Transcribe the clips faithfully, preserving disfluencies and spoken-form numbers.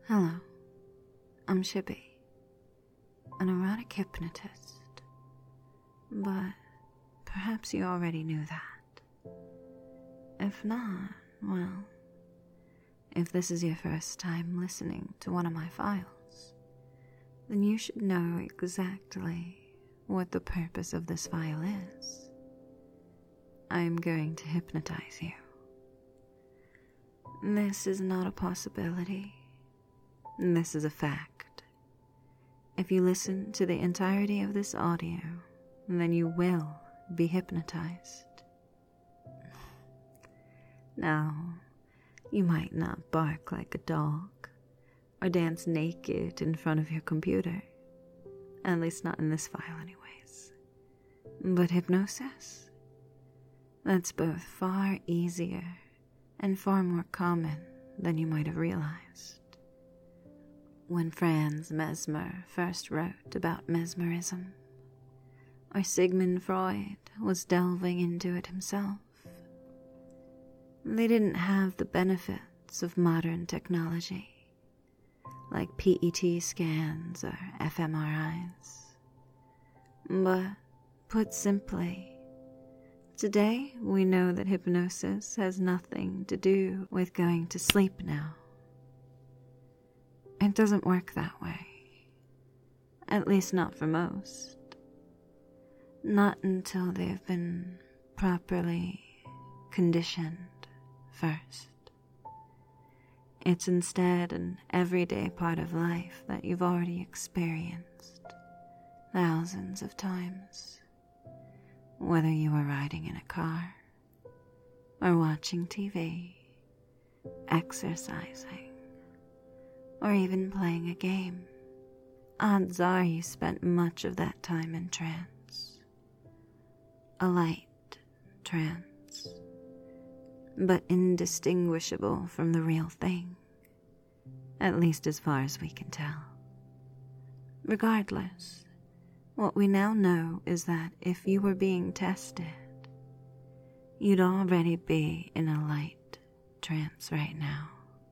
Hello, I'm Shippy, an erotic hypnotist, but perhaps you already knew that. If not, well, if this is your first time listening to one of my files, then you should know exactly what the purpose of this file is. I'm going to hypnotize you. This is not a possibility. This is a fact. If you listen to the entirety of this audio, then you will be hypnotized. Now, you might not bark like a dog or dance naked in front of your computer, at least not in this file anyways. But hypnosis? That's both far easier and far more common than you might have realized. When Franz Mesmer first wrote about mesmerism, or Sigmund Freud was delving into it himself, they didn't have the benefits of modern technology, like P E T scans or f M R Is. But, put simply, today we know that hypnosis has nothing to do with going to sleep now. It doesn't work that way. At least not for most. Not until they've been properly conditioned first. It's instead an everyday part of life that you've already experienced thousands of times. Whether you are riding in a car, or watching T V, exercising, or even playing a game, odds are you spent much of that time in trance. A light trance, but indistinguishable from the real thing, at least as far as we can tell. Regardless, what we now know is that if you were being tested, you'd already be in a light trance right now.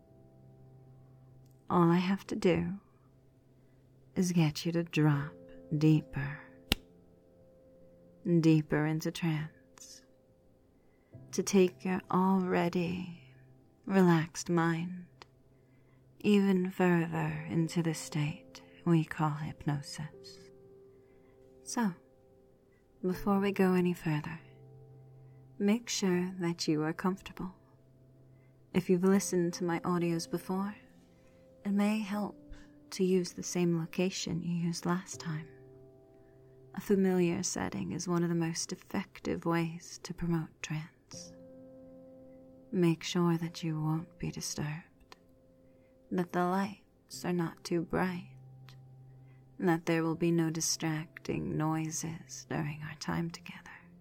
All I have to do is get you to drop deeper, deeper into trance, to take your already relaxed mind even further into the state we call hypnosis. So, before we go any further, make sure that you are comfortable. If you've listened to my audios before, it may help to use the same location you used last time. A familiar setting is one of the most effective ways to promote trance. Make sure that you won't be disturbed, that the lights are not too bright, that there will be no distracting noises during our time together.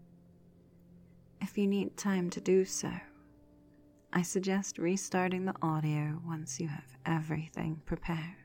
If you need time to do so, I suggest restarting the audio once you have everything prepared.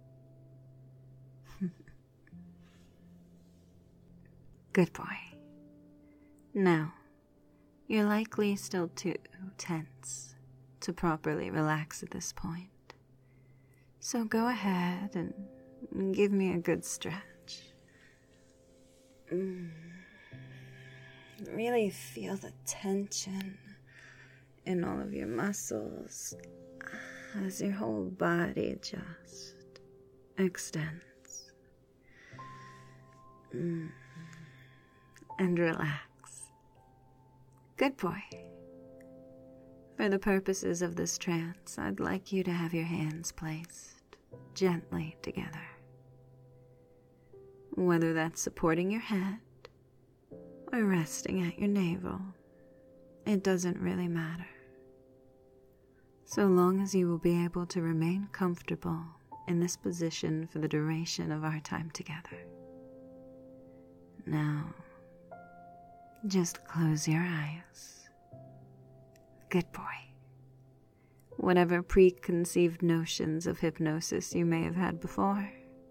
Good boy. Now, you're likely still too tense to properly relax at this point. So go ahead and give me a good stretch. Mm. Really feel the tension in all of your muscles as your whole body just extends. Mm. And relax. Good boy. For the purposes of this trance, I'd like you to have your hands placed gently together. Whether that's supporting your head or resting at your navel, it doesn't really matter. So long as you will be able to remain comfortable in this position for the duration of our time together. Now, just close your eyes. Good boy. Whatever preconceived notions of hypnosis you may have had before,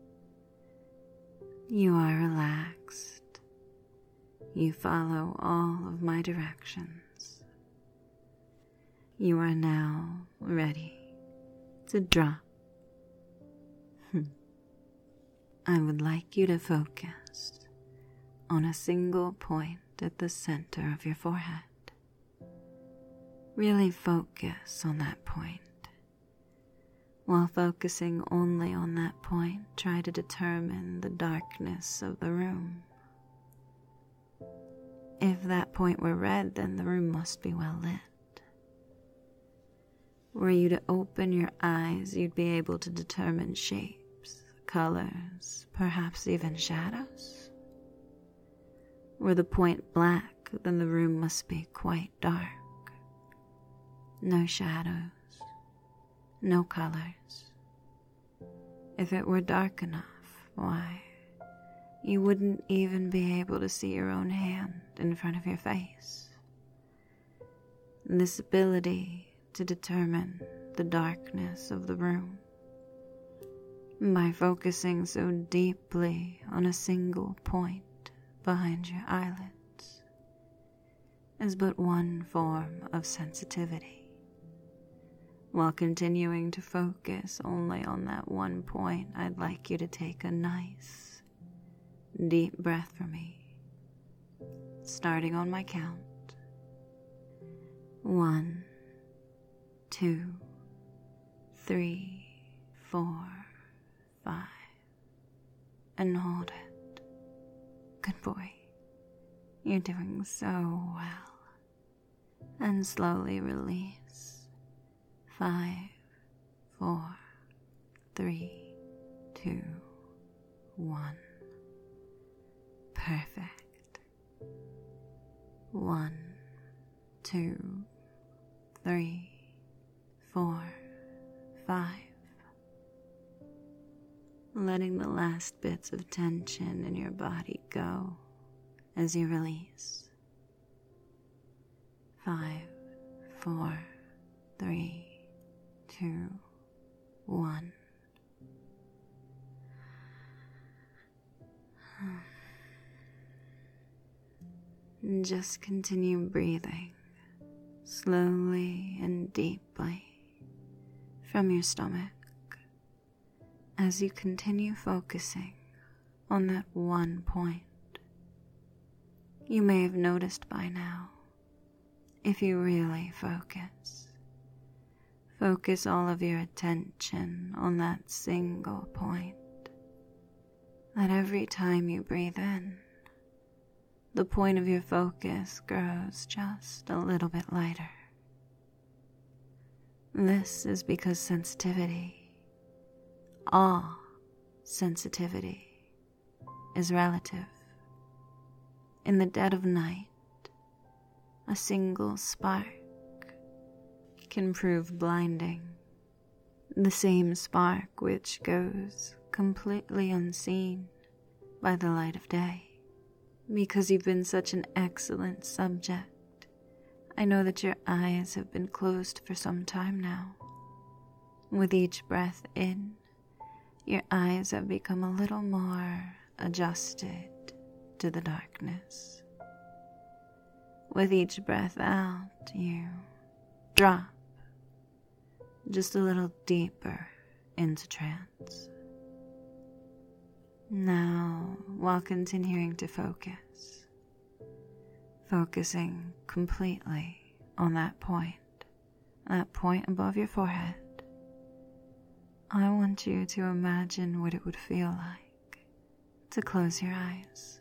you are relaxed. You follow all of my directions. You are now ready to drop I would like you to focus on a single point at the center of your forehead. Really focus on that point. While focusing only on that point, try to determine the darkness of the room. If that point were red, then the room must be well lit. Were you to open your eyes, you'd be able to determine shapes, colors, perhaps even shadows. Were the point black, then the room must be quite dark. No shadows, no colors. If it were dark enough, why, you wouldn't even be able to see your own hand in front of your face. This ability to determine the darkness of the room by focusing so deeply on a single point behind your eyelids is but one form of sensitivity. While continuing to focus only on that one point, I'd like you to take a nice, deep breath for me, starting on my count. One, two, three, four, five, and hold it. Good boy. You're doing so well. And slowly release. Five, four, three, two, one. Perfect. One, two, three, four, five. Letting the last bits of tension in your body go as you release. Five, four, three, two, one. Just continue breathing slowly and deeply from your stomach as you continue focusing on that one point. You may have noticed by now, if you really focus, focus all of your attention on that single point, that every time you breathe in, the point of your focus grows just a little bit lighter. This is because sensitivity, all sensitivity, is relative. In the dead of night, a single spark can prove blinding. The same spark which goes completely unseen by the light of day. Because you've been such an excellent subject, I know that your eyes have been closed for some time now. With each breath in, your eyes have become a little more adjusted to the darkness. With each breath out, you drop just a little deeper into trance. Now, while continuing to focus, focusing completely on that point, that point above your forehead, I want you to imagine what it would feel like to close your eyes.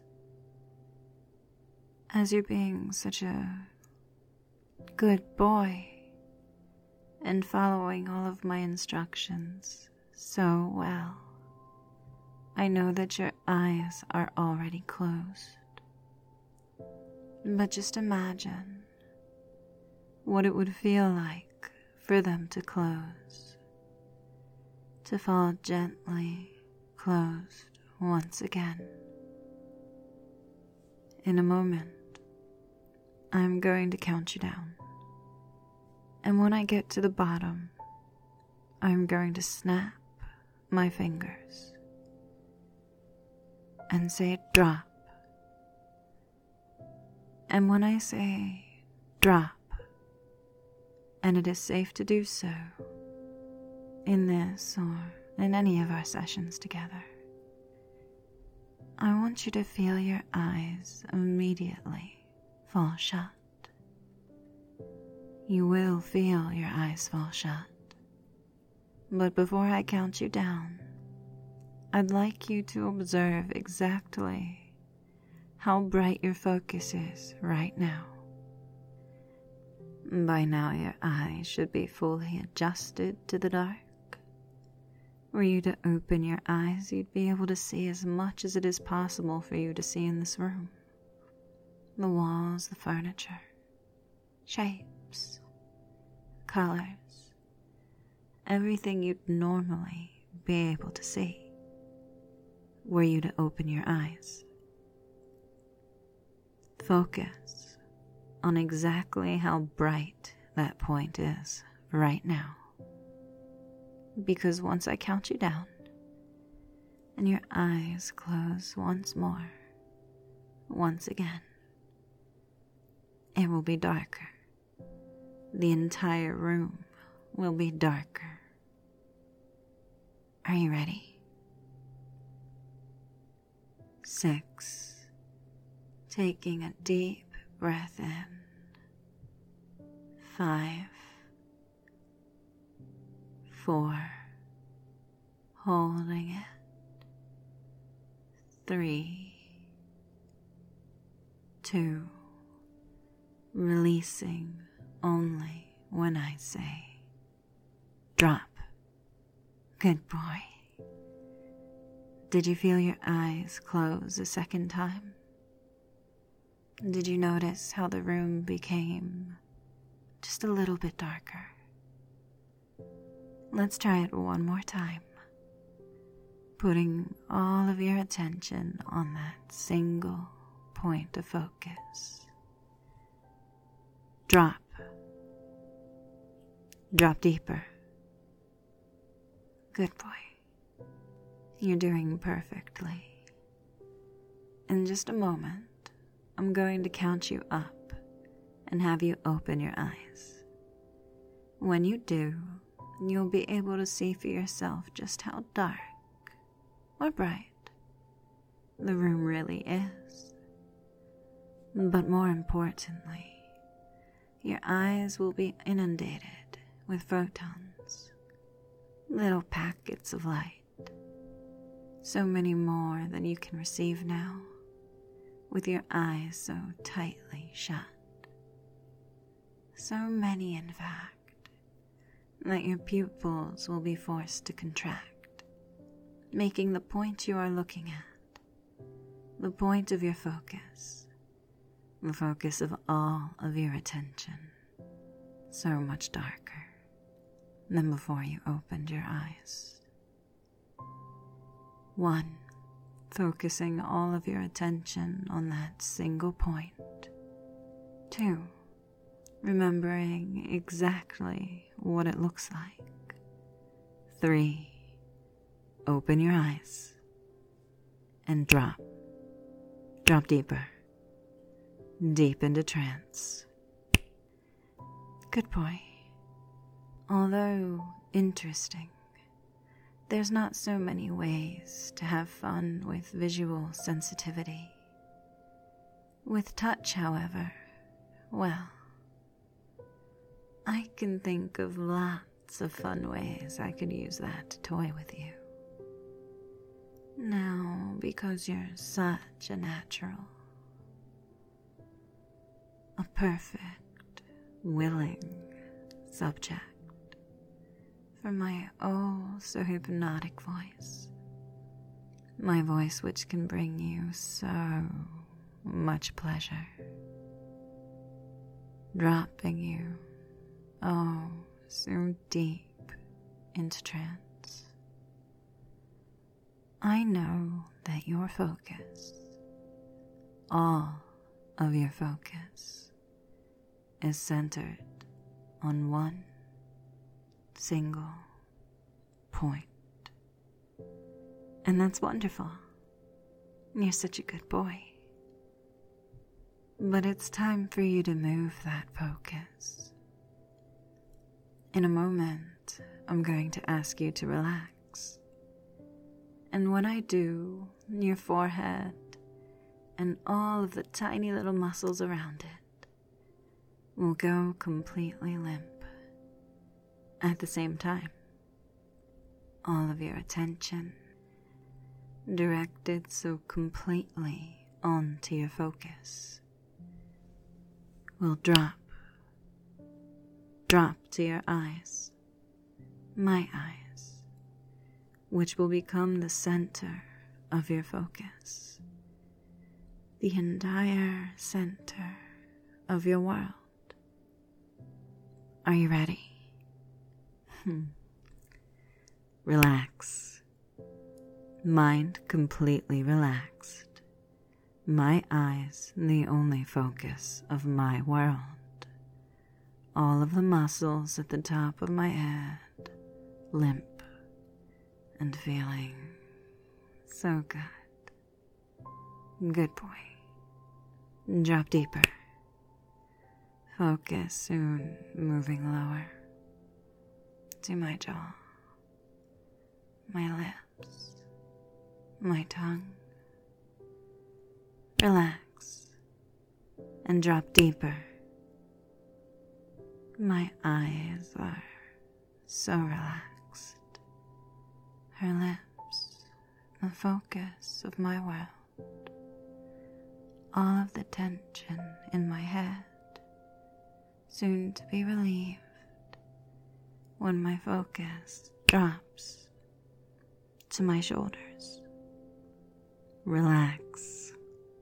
As you're being such a good boy and following all of my instructions so well, I know that your eyes are already closed. But just imagine what it would feel like for them to close, to fall gently closed once again. In a moment, I'm going to count you down. And when I get to the bottom, I'm going to snap my fingers and say drop. And when I say drop, and it is safe to do so in this or in any of our sessions together, I want you to feel your eyes immediately fall shut. You will feel your eyes fall shut. But before I count you down, I'd like you to observe exactly how bright your focus is right now. By now, your eyes should be fully adjusted to the dark. Were you to open your eyes, you'd be able to see as much as it is possible for you to see in this room. The walls, the furniture, shapes, colors, everything you'd normally be able to see. Were you to open your eyes, focus on exactly how bright that point is right now. Because once I count you down and your eyes close once more, once again, it will be darker. The entire room will be darker. Are you ready? Six. Taking a deep breath in. Five. Four. Holding it. Three. Two. Releasing only when I say drop. Good boy. Did you feel your eyes close a second time? Did you notice how the room became just a little bit darker? Let's try it one more time, putting all of your attention on that single point of focus. Drop. Drop deeper. Good boy. You're doing perfectly. In just a moment, I'm going to count you up and have you open your eyes. When you do, you'll be able to see for yourself just how dark or bright the room really is. But more importantly, your eyes will be inundated with photons, little packets of light, so many more than you can receive now, with your eyes so tightly shut. So many, in fact, that your pupils will be forced to contract, making the point you are looking at, the point of your focus, the focus of all of your attention, so much darker than before you opened your eyes. One, focusing all of your attention on that single point. Two, remembering exactly what it looks like. Three, open your eyes and drop. Drop deeper, deep into trance. Good boy. Although interesting, there's not so many ways to have fun with visual sensitivity. With touch, however, well, I can think of lots of fun ways I could use that to toy with you. Now, because you're such a natural, a perfect, willing subject for my oh so hypnotic voice, my voice which can bring you so much pleasure, dropping you oh so deep into trance. I know that your focus, all of your focus, is centered on one single point. And that's wonderful. You're such a good boy. But it's time for you to move that focus. In a moment, I'm going to ask you to relax And when I do, your forehead and all of the tiny little muscles around it will go completely limp. At the same time, all of your attention directed so completely onto your focus will drop, drop to your eyes, my eyes, which will become the center of your focus, the entire center of your world. Are you ready? Hmm. Relax. Mind completely relaxed. My eyes the only focus of my world. All of the muscles at the top of my head limp and feeling so good. Good boy. Drop deeper. Focus soon moving lower to my jaw, my lips, my tongue. Relax and drop deeper. My eyes are so relaxed. Her lips, the focus of my world. All of the tension in my head, soon to be relieved when my focus drops to my shoulders. Relax.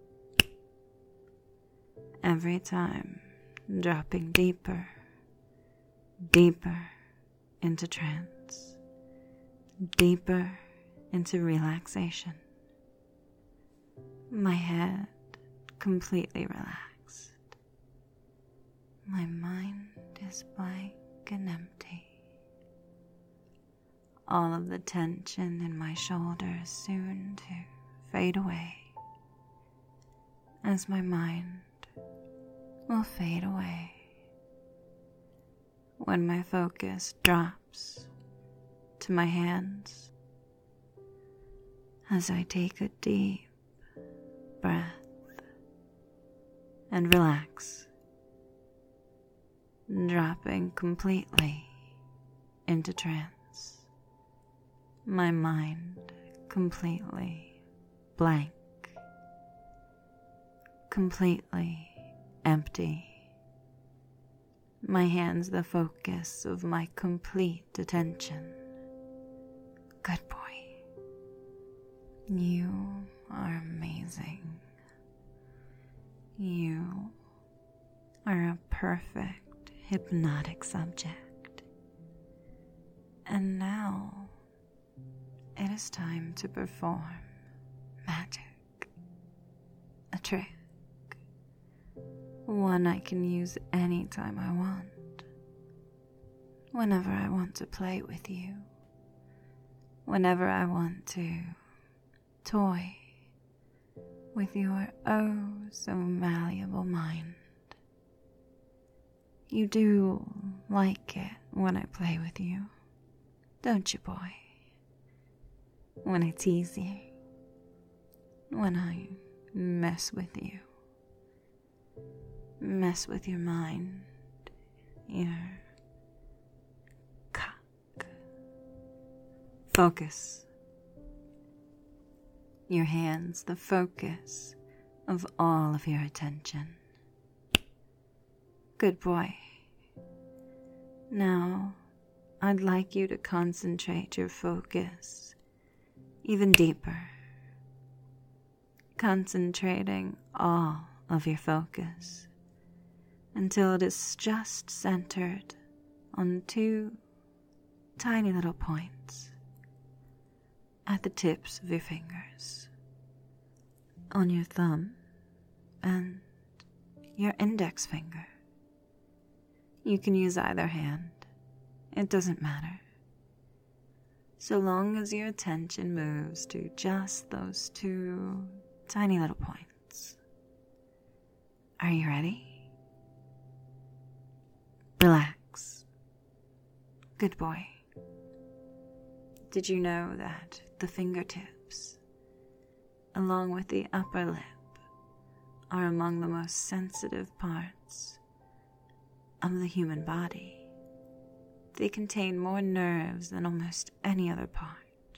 Every time dropping deeper, deeper into trance, deeper into relaxation. My head completely relaxed. My mind is blank and empty. All of the tension in my shoulders soon to fade away, as my mind will fade away when my focus drops to my hands as I take a deep breath and relax, dropping completely into trance. My mind completely blank, completely empty. My hands the focus of my complete attention. Good boy. You are amazing. You are a perfect hypnotic subject. And now it is time to perform magic, a trick, one I can use anytime I want, whenever I want to play with you, whenever I want to toy with your oh so malleable mind. You do like it when I play with you, don't you, boy? When I tease you, when I mess with you, mess with your mind, your cock. Focus. Your hands, the focus of all of your attention. Good boy. Now, I'd like you to concentrate your focus even deeper, concentrating all of your focus until it is just centered on two tiny little points at the tips of your fingers, on your thumb and your index finger. You can use either hand, it doesn't matter. So long as your attention moves to just those two tiny little points. Are you ready? Relax. Good boy. Did you know that the fingertips lips, along with the upper lip, are among the most sensitive parts of the human body. They contain more nerves than almost any other part.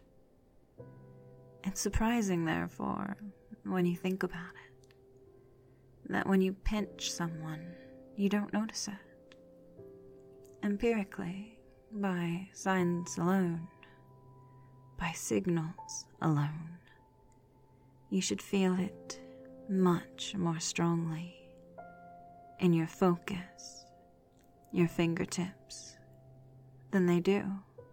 It's surprising, therefore, when you think about it, that when you pinch someone, you don't notice it. Empirically, by signs alone, by signals alone, you should feel it much more strongly in your focus, your fingertips, than they do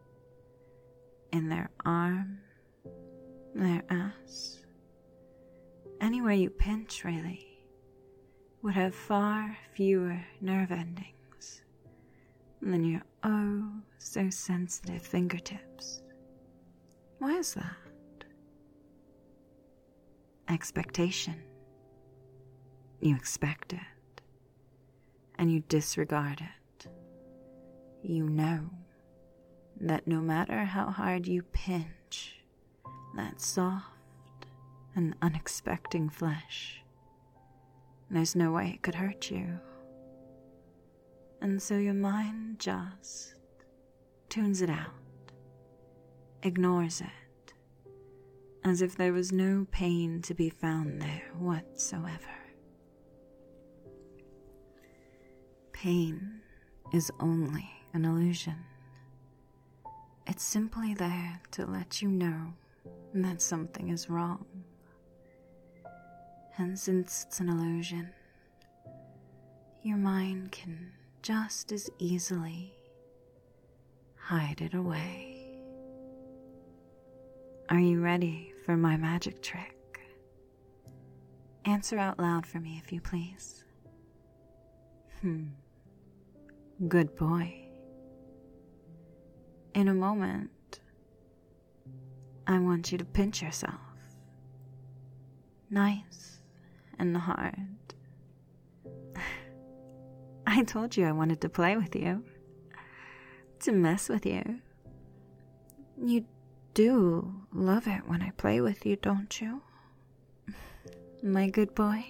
in their arm, their ass. Anywhere you pinch, really, would have far fewer nerve endings than your oh so sensitive fingertips. Why is that? Expectation. You expect it, and you disregard it. You know that no matter how hard you pinch that soft and unexpecting flesh, there's no way it could hurt you. And so your mind just tunes it out, ignores it, as if there was no pain to be found there whatsoever. Pain is only an illusion. It's simply there to let you know that something is wrong. And since it's an illusion, your mind can just as easily hide it away. Are you ready for my magic trick? Answer out loud for me, if you please. Hmm. Good boy. In a moment, I want you to pinch yourself. Nice and hard. I told you I wanted to play with you, to mess with you. You do love it when I play with you, don't you? My good boy?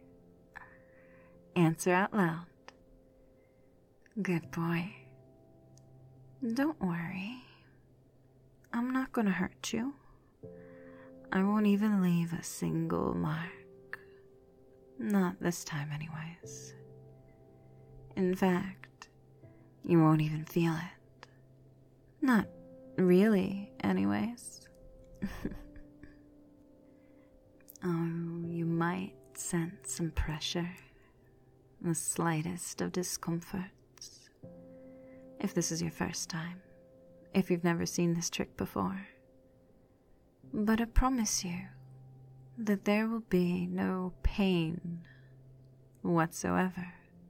Answer out loud. Good boy. Don't worry. I'm not gonna hurt you. I won't even leave a single mark. Not this time, anyways. In fact, you won't even feel it. Not really, anyways. Oh, you might sense some pressure, the slightest of discomforts. If this is your first time, if you've never seen this trick before. But I promise you that there will be no pain whatsoever.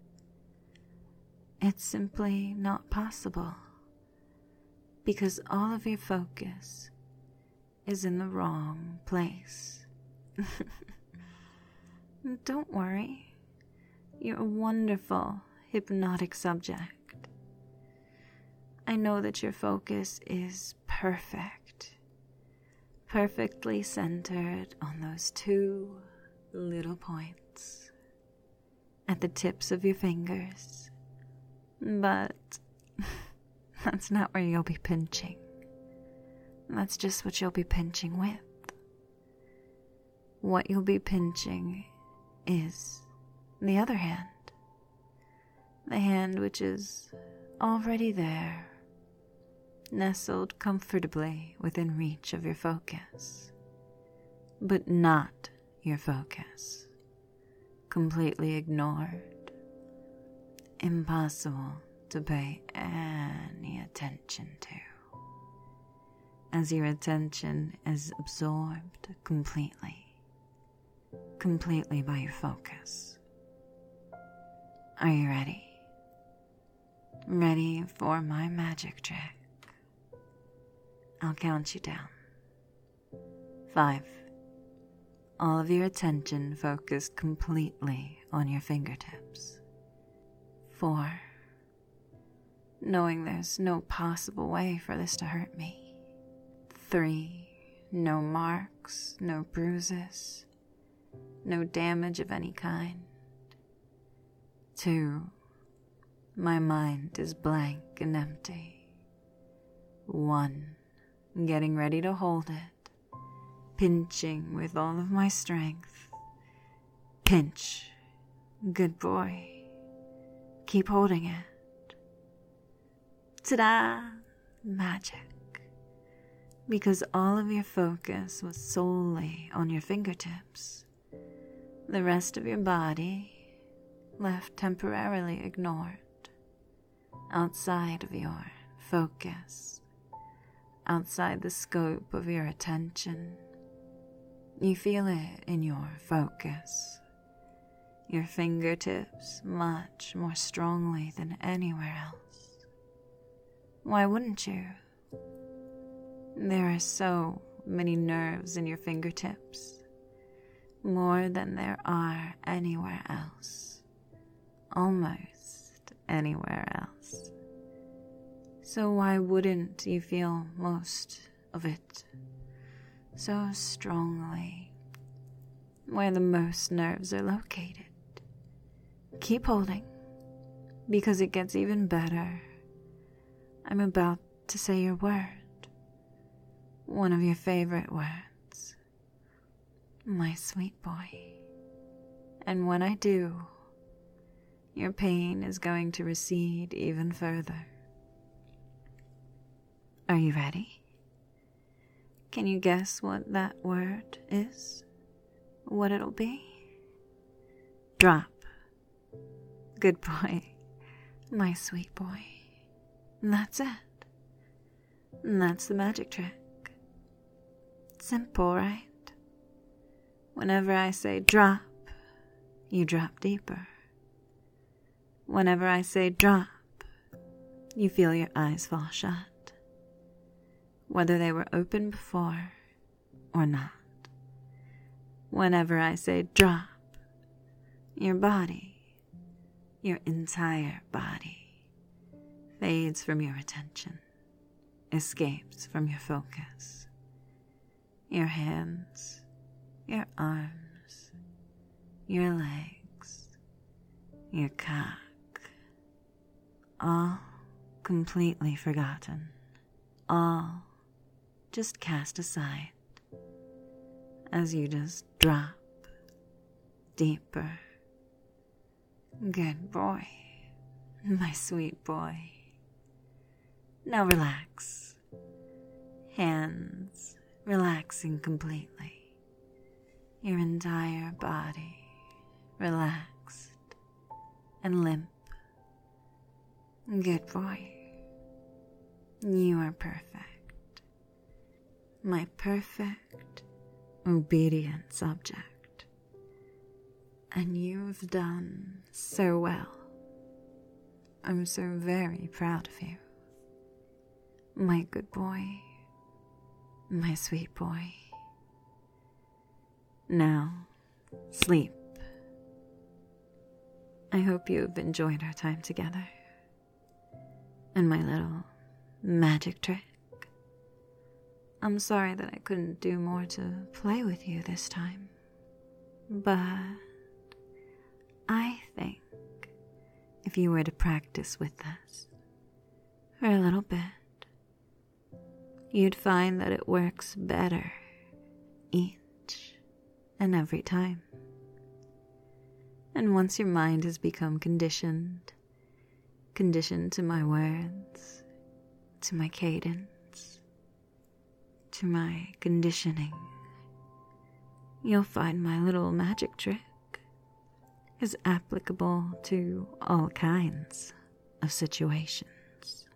It's simply not possible, because all of your focus is in the wrong place. Don't worry, you're a wonderful hypnotic subject. I know that your focus is perfect, perfectly centered on those two little points at the tips of your fingers. But that's not where you'll be pinching. That's just what you'll be pinching with. What you'll be pinching is the other hand. The hand which is already there, nestled comfortably within reach of your focus. But not your focus. Completely ignored. Impossible to pay any attention to, as your attention is absorbed completely, completely by your focus. Are you ready? Ready for my magic trick? I'll count you down. Five. All of your attention focused completely on your fingertips. Four. Knowing there's no possible way for this to hurt me. Three. no marks, no bruises, no damage of any kind. Two, my mind is blank and empty. One, getting ready to hold it, pinching with all of my strength. Pinch. Good boy. Keep holding it. Ta-da! Magic. Because all of your focus was solely on your fingertips. The rest of your body left temporarily ignored, outside of your focus, outside the scope of your attention. You feel it in your focus, your fingertips much more strongly than anywhere else. Why wouldn't you? There are so many nerves in your fingertips, more than there are anywhere else, almost anywhere else. So why wouldn't you feel most of it so strongly, where the most nerves are located? Keep holding, because it gets even better. I'm about to say your word, one of your favorite words, my sweet boy. And when I do, your pain is going to recede even further. Are you ready? Can you guess what that word is? What it'll be? Drop. Good boy. My sweet boy. That's it. That's the magic trick. Simple, right? Whenever I say drop, you drop deeper. Whenever I say drop, you feel your eyes fall shut, whether they were open before or not. Whenever I say drop, your body, your entire body, fades from your attention, escapes from your focus. Your hands, your arms, your legs, your cock, all completely forgotten, all just cast aside as you just drop deeper. Good boy, my sweet boy. Now relax. Hands relaxing completely. Your entire body relaxed and limp. Good boy. You are perfect. My perfect, obedient subject. And you've done so well. I'm so very proud of you. My good boy. My sweet boy. Now, sleep. I hope you've enjoyed our time together. And my little magic trick. I'm sorry that I couldn't do more to play with you this time. But I think if you were to practice with us for a little bit, you'd find that it works better each and every time. And once your mind has become conditioned, conditioned to my words, to my cadence, to my conditioning, you'll find my little magic trick is applicable to all kinds of situations.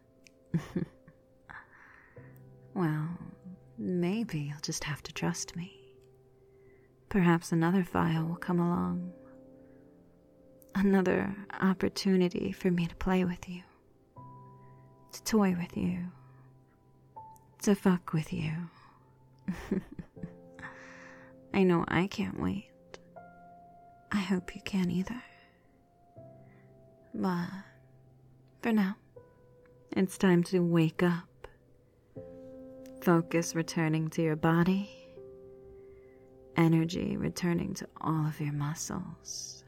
Well, maybe you'll just have to trust me. Perhaps another file will come along. Another opportunity for me to play with you. To toy with you. To fuck with you. I know I can't wait. I hope you can either. But for now, it's time to wake up. Focus returning to your body. Energy returning to all of your muscles.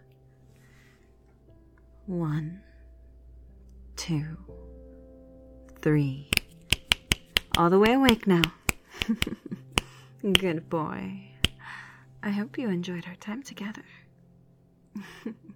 One, two, three. All the way awake now. Good boy. I hope you enjoyed our time together.